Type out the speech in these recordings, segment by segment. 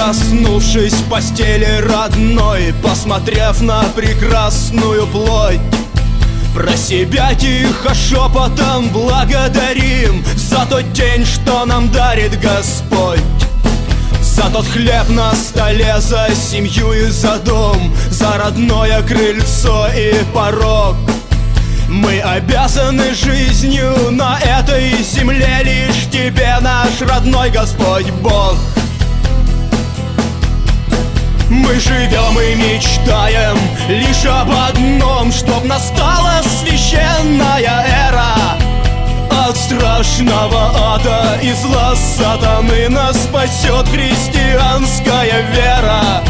Проснувшись в постели родной, посмотрев на прекрасную плоть, про себя тихо шепотом благодарим за тот день, что нам дарит Господь. За тот хлеб на столе, за семью и за дом, за родное крыльцо и порог. Мы обязаны жизнью на этой земле лишь Тебе, наш родной Господь Бог. Мы живем и мечтаем лишь об одном, чтоб настала священная эра. От страшного ада и зла сатаны нас спасет христианская вера.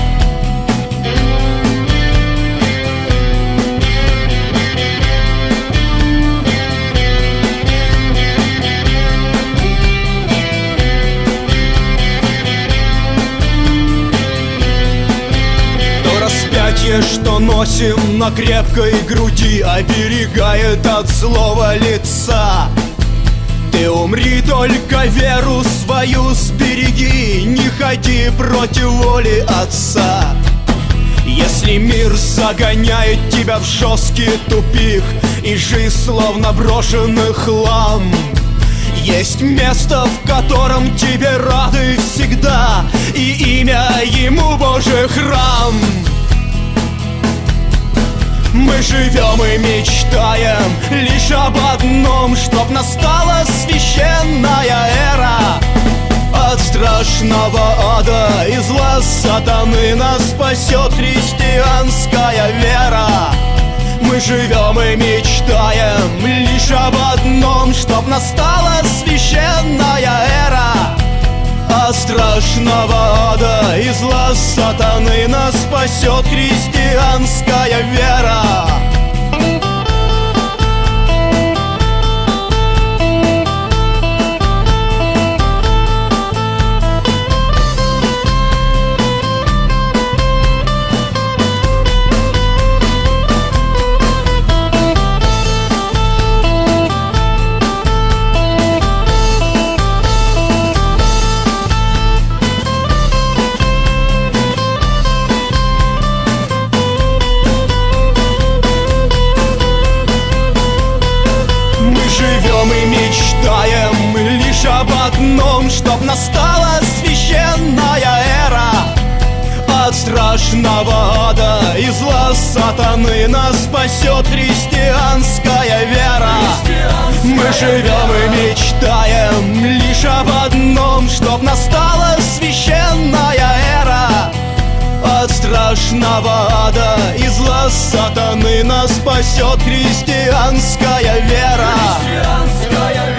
Что носим на крепкой груди, оберегает от злого лица. Ты умри, только веру свою сбереги, не ходи против воли Отца. Если мир загоняет тебя в жесткий тупик и жизнь словно брошенный хлам, есть место, в котором тебе рады всегда, и имя ему Божий храм. Мы живем и мечтаем лишь об одном, чтоб настала священная эра. От страшного ада и зла сатаны нас спасет христианская вера. Мы живем и мечтаем лишь об одном, чтоб настала священная эра. От страшного ада и зла сатаны нас спасет христианская вера. Мы мечтаем лишь об одном, чтоб настала священная эра. От страшного ада и зла сатаны нас спасет христианская вера. Мы живем и мечтаем лишь об одном, чтоб настала священная эра. От страшного ада и зла сатаны нас спасет христианская вера.